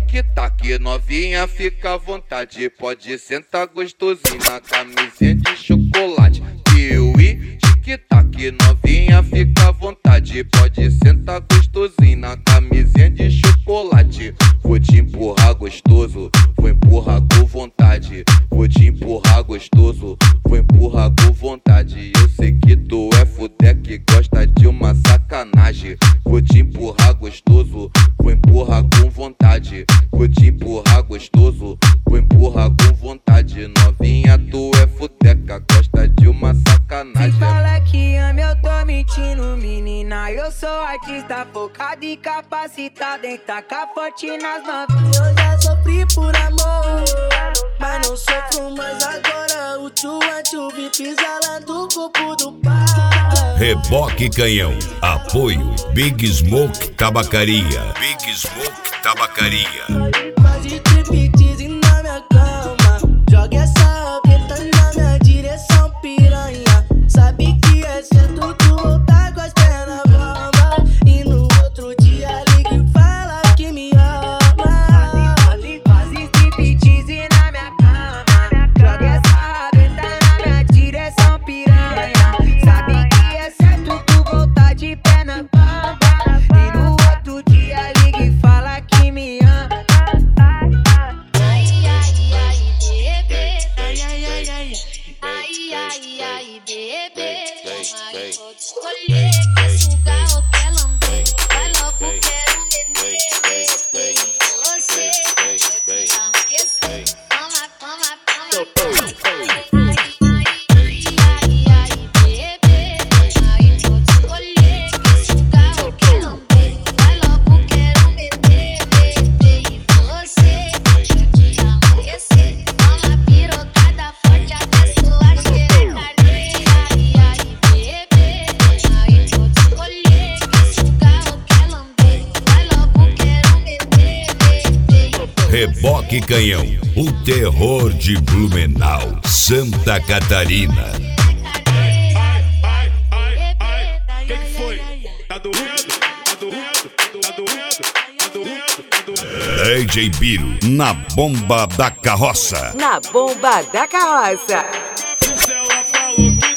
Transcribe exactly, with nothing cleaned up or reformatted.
tic-tac, novinha, fica à vontade. Pode sentar gostosinho na camisinha de chocolate. Piuí, tic-tac, novinha, fica à vontade. Pode sentar gostosinho na camisinha de chocolate. Vou te empurrar gostoso, vou empurrar com vontade. Vou te empurrar gostoso, vou empurrar com vontade. Eu sei que tu é fudé que gosta de uma sacanagem. Vou te empurrar gostoso, vou empurrar com vontade. Vou te empurrar gostoso, vou empurrar com vontade. Novinha, tu é fudeca, gosta de uma sacanagem. Se fala que ama, eu tô mentindo, menina. Eu sou artista focado e capacitado em tacar forte nas novinhas. Eu já sofri por amor, mas não sofro mais agora. O tchua tchubi pisa lá do corpo do pai. Reboque Canhão. Apoio Big Smoke Tabacaria. Big Smoke Tabacaria. Faz de striptease na minha cama. Joga essa preta na minha direção, piranha. Sabe que é certo tu voltar com as pernas bamba. E no outro dia liga e fala que me ama. Faz striptease na minha cama. Joga essa preta na minha direção, piranha. Sabe que é certo tu voltar de pé na bamba. E no outro dia liga e fala que me ama. Ai, ai, ai, bebê. Ai, ai, ai, ai. Ai, ai, ai, bebê. Ai, vou te escolher. Quer sugar ou quer lamber? Vai logo, quero beber. Você vai esquecer. Toma, toma, toma, toma. Ai, ai, ai, ai, bebê. Ai, vou te escolher. Quer sugar ou quer lamber? Vai logo, quero beber. E você vai esquecer. Toma pirocada forte até sua xereca. Ai, ai, bebê. Ai, vou te escolher. Quer sugar ou quer lamber? Vai logo, quero beber. Reboque Canhão. O terror de Blumenau, Santa Catarina. Que que foi? Tá doendo? Tá doendo? Tá doendo? Tá doendo? Tá doendo? D J Biro na bomba da carroça. Na bomba da carroça. Se ela falou que